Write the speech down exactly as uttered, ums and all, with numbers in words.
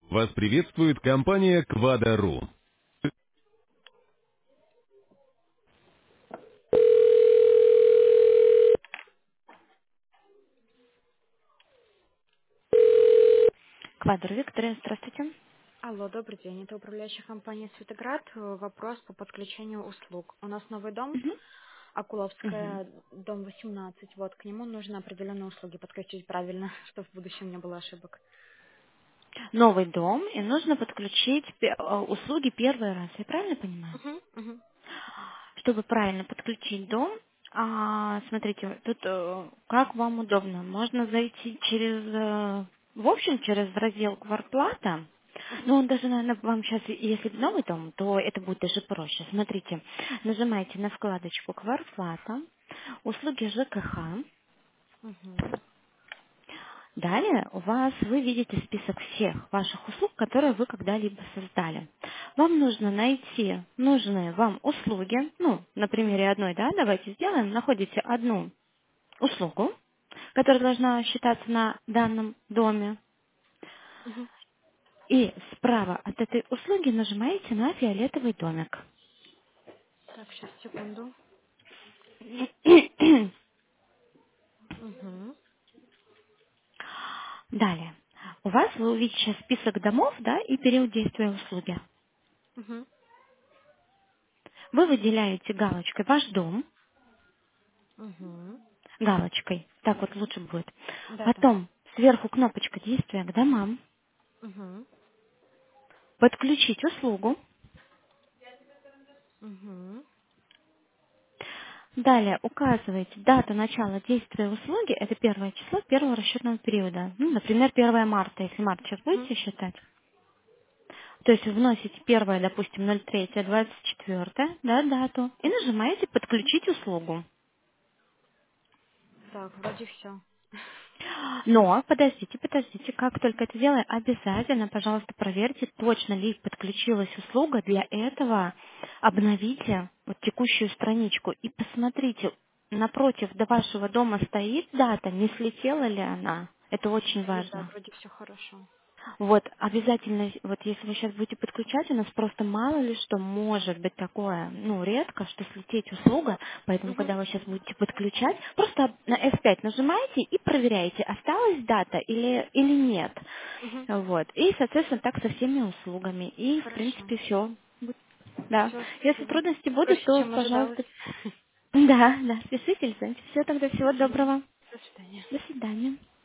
Вас приветствует компания Quadro. Квадро, Виктория, здравствуйте. Алло, добрый день. Это управляющая компания «Светоград». Э, Вопрос по подключению услуг. У нас новый дом, Мгм. Мгм. Акуловская, дом восемнадцать. Вот, к нему нужно определенные услуги подключить правильно, чтобы в будущем не было ошибок. Новый дом, и нужно подключить пе- э, услуги первый раз. Я правильно понимаю? Угу, угу, Чтобы правильно подключить дом, а, смотрите, тут э, как вам удобно. Можно зайти через, э, в общем, через раздел «Квартплата». угу, Ну, он даже, наверное, вам сейчас, если новый дом, то это будет даже проще. Смотрите, нажимаете на вкладочку «Квартплата», услуги ЖКХ. угу, Далее у вас вы видите список всех ваших услуг, которые вы когда-либо создали. Вам нужно найти нужные вам услуги. Ну, на примере одной, да, давайте сделаем. Находите одну услугу, которая должна считаться на данном доме. угу. И справа от этой услуги нажимаете на фиолетовый домик. Так, сейчас, секунду. Угу, Далее. У вас вы увидите сейчас список домов, да, и период действия услуги. угу, Вы выделяете галочкой ваш дом, угу. галочкой. Так вот лучше будет. Да-да. Потом сверху кнопочка действия к домам. Угу, Подключить услугу. угу. Далее указываете дату начала действия услуги. Это первое число первого расчетного периода. Ну, например, первое марта, если март сейчас Угу. будете считать. То есть вы вносите первое, допустим, ноль третье двадцать четвёртое, да, дату. И нажимаете подключить услугу. Так, вроде все. Но, подождите, подождите, как только это делаем, обязательно, пожалуйста, проверьте, точно ли подключилась услуга. Для этого обновите вот текущую страничку и посмотрите, напротив до вашего дома стоит дата, не слетела ли она. Это очень Стоит, да, важно. вроде все хорошо. Вот, обязательно, вот если вы сейчас будете подключать, у нас просто мало ли что может быть такое, ну, редко, что слететь услуга, поэтому, Угу, когда вы сейчас будете подключать, просто на эф пять нажимаете и проверяете, осталась дата или, или нет. угу. Вот, и, соответственно, так со всеми услугами. И, в Хорошо. принципе, все. Да. Все, Если спасибо. трудности будут, Проще, то, чем ожидалось. пожалуйста, да, да, пишите, Все тогда, всего Спасибо. доброго. До свидания. До свидания.